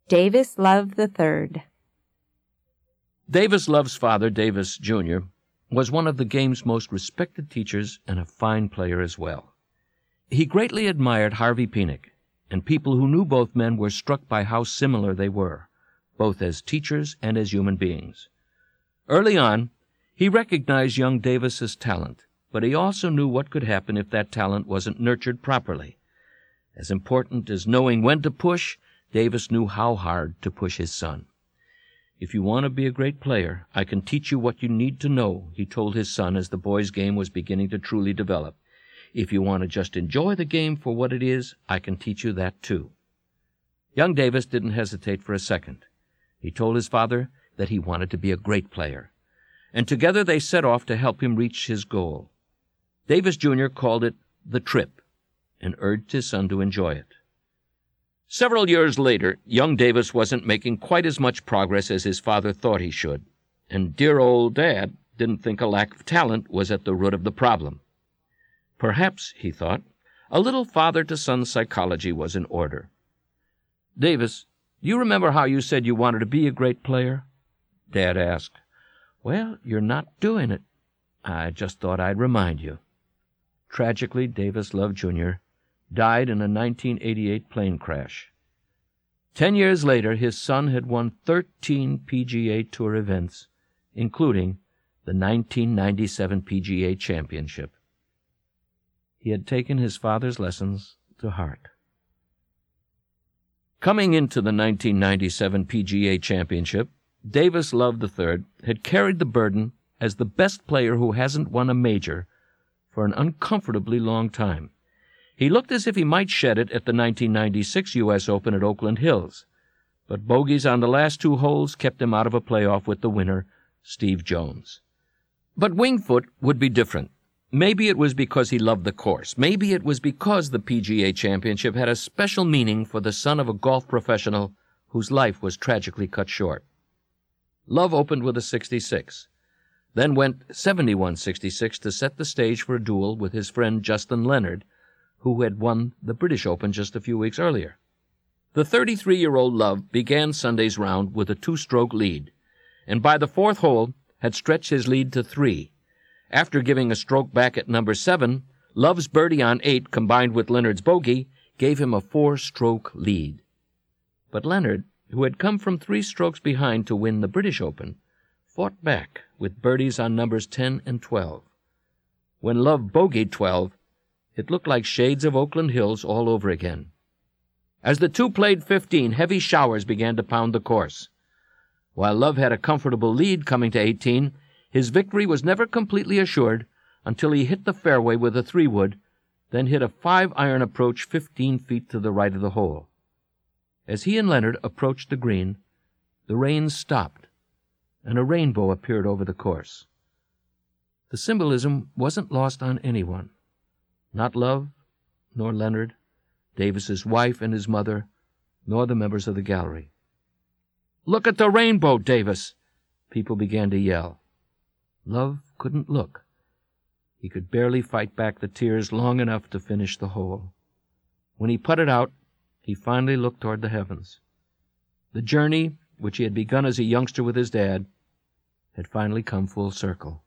Davis Love III. Davis Love's father, Davis Jr., was one of the game's most respected teachers and a fine player as well. He greatly admired Harvey Penick, and people who knew both men were struck by how similar they were, both as teachers and as human beings. Early on, he recognized young Davis's talent, but he also knew what could happen if that talent wasn't nurtured properly. As important as knowing when to push, Davis knew how hard to push his son. "If you want to be a great player, I can teach you what you need to know," he told his son as the boys' game was beginning to truly develop. "If you want to just enjoy the game for what it is, I can teach you that too." Young Davis didn't hesitate for a second. He told his father that he wanted to be a great player, and together they set off to help him reach his goal. Davis Jr. called it the trip and urged his son to enjoy it. Several years later, young Davis wasn't making quite as much progress as his father thought he should, and dear old Dad didn't think a lack of talent was at the root of the problem. Perhaps, he thought, a little father-to-son psychology was in order. "Davis, do you remember how you said you wanted to be a great player?" Dad asked. "Well, you're not doing it. I just thought I'd remind you." Tragically, Davis Love, Jr. died in a 1988 plane crash. 10 years later, his son had won 13 PGA Tour events, including the 1997 PGA Championship. He had taken his father's lessons to heart. Coming into the 1997 PGA Championship, Davis Love III had carried the burden as the best player who hasn't won a major for an uncomfortably long time. He looked as if he might shed it at the 1996 U.S. Open at Oakland Hills, but bogeys on the last two holes kept him out of a playoff with the winner, Steve Jones. But Winged Foot would be different. Maybe it was because he loved the course. Maybe it was because the PGA Championship had a special meaning for the son of a golf professional whose life was tragically cut short. Love opened with a 66, then went 71-66 to set the stage for a duel with his friend Justin Leonard, who had won the British Open just a few weeks earlier. The 33-year-old Love began Sunday's round with a two-stroke lead, and by the fourth hole had stretched his lead to 3. After giving a stroke back at number 7, Love's birdie on 8, combined with Leonard's bogey, gave him a 4-stroke lead. But Leonard, who had come from 3 strokes behind to win the British Open, fought back with birdies on numbers 10 and 12. When Love bogeyed 12, it looked like shades of Oakland Hills all over again. As the two played 15, heavy showers began to pound the course. While Love had a comfortable lead coming to 18, his victory was never completely assured until he hit the fairway with a 3-wood, then hit a 5-iron approach 15 feet to the right of the hole. As he and Leonard approached the green, the rain stopped, and a rainbow appeared over the course. The symbolism wasn't lost on anyone. Not Love, nor Leonard, Davis's wife and his mother, nor the members of the gallery. "Look at the rainbow, Davis!" people began to yell. Love couldn't look. He could barely fight back the tears long enough to finish the hole. When he putted out, he finally looked toward the heavens. The journey, which he had begun as a youngster with his dad, had finally come full circle.